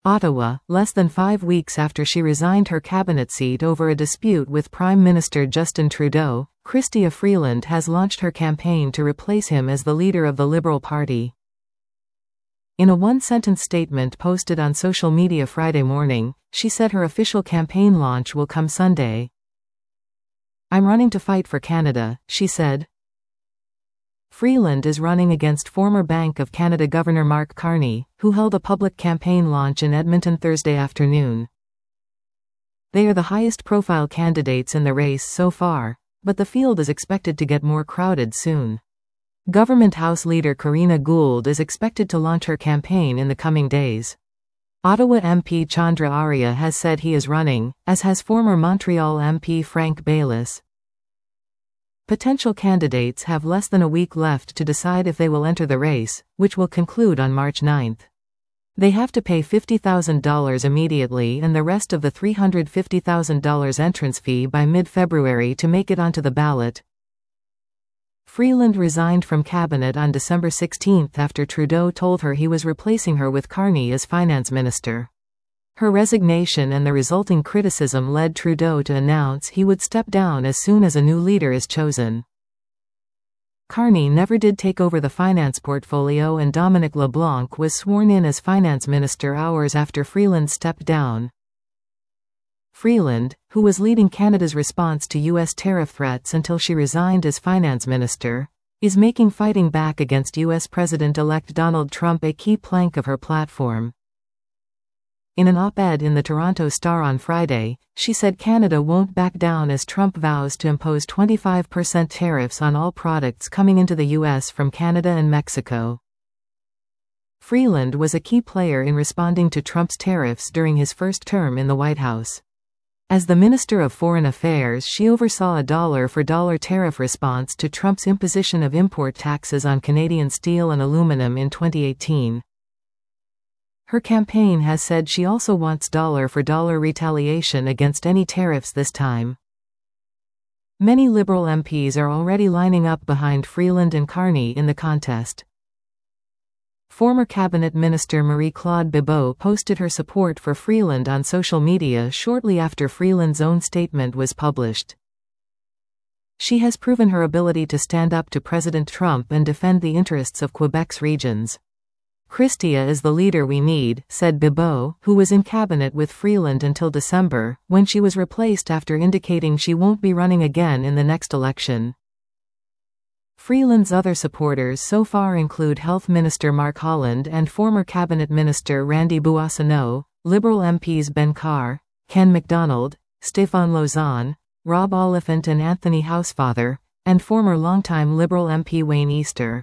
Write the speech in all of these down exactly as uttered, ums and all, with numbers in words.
Ottawa, less than five weeks after she resigned her cabinet seat over a dispute with Prime Minister Justin Trudeau, Chrystia Freeland has launched her campaign to replace him as the leader of the Liberal Party. In a one-sentence statement posted on social media Friday morning, she said her official campaign launch will come Sunday. "I'm running to fight for Canada," she said. Freeland is running against former Bank of Canada Governor Mark Carney, who held a public campaign launch in Edmonton Thursday afternoon. They are the highest-profile candidates in the race so far, but the field is expected to get more crowded soon. Government House Leader Karina Gould is expected to launch her campaign in the coming days. Ottawa M P Chandra Arya has said he is running, as has former Montreal M P Frank Baylis. Potential candidates have less than a week left to decide if they will enter the race, which will conclude on March ninth. They have to pay fifty thousand dollars immediately and the rest of the three hundred fifty thousand dollars entrance fee by mid-February to make it onto the ballot. Freeland resigned from cabinet on December sixteenth after Trudeau told her he was replacing her with Carney as finance minister. Her resignation and the resulting criticism led Trudeau to announce he would step down as soon as a new leader is chosen. Carney never did take over the finance portfolio, and Dominic LeBlanc was sworn in as finance minister hours after Freeland stepped down. Freeland, who was leading Canada's response to U S tariff threats until she resigned as finance minister, is making fighting back against U S President-elect Donald Trump a key plank of her platform. In an op-ed in the Toronto Star on Friday, she said Canada won't back down as Trump vows to impose twenty-five percent tariffs on all products coming into the U S from Canada and Mexico. Freeland was a key player in responding to Trump's tariffs during his first term in the White House. As the Minister of Foreign Affairs, she oversaw a dollar-for-dollar tariff response to Trump's imposition of import taxes on Canadian steel and aluminum in twenty eighteen. Her campaign has said she also wants dollar-for-dollar retaliation against any tariffs this time. Many Liberal M Ps are already lining up behind Freeland and Carney in the contest. Former Cabinet Minister Marie-Claude Bibeau posted her support for Freeland on social media shortly after Freeland's own statement was published. She has proven her ability to stand up to President Trump and defend the interests of Quebec's regions. "Chrystia is the leader we need," said Bibeau, who was in cabinet with Freeland until December, when she was replaced after indicating she won't be running again in the next election. Freeland's other supporters so far include Health Minister Mark Holland and former Cabinet Minister Randy Boissonnault, Liberal M Ps Ben Carr, Ken MacDonald, Stéphane Lauzon, Rob Oliphant and Anthony Housefather, and former longtime Liberal M P Wayne Easter.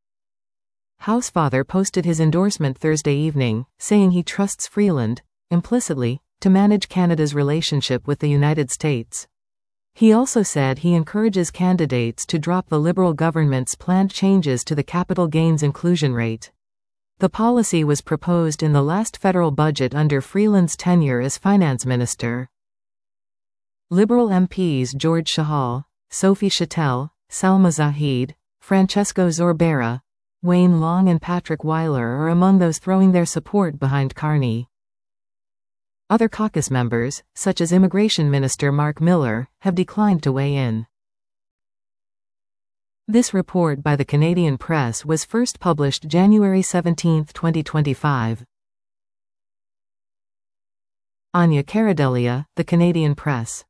Housefather posted his endorsement Thursday evening, saying he trusts Freeland, implicitly, to manage Canada's relationship with the United States. He also said he encourages candidates to drop the Liberal government's planned changes to the capital gains inclusion rate. The policy was proposed in the last federal budget under Freeland's tenure as finance minister. Liberal M Ps George Chahal, Sophie Chattel, Salma Zahid, Francesco Zorbera, Wayne Long and Patrick Weiler are among those throwing their support behind Carney. Other caucus members, such as Immigration Minister Mark Miller, have declined to weigh in. This report by the Canadian Press was first published January seventeenth, twenty twenty-five. Anya Caradelia, The Canadian Press.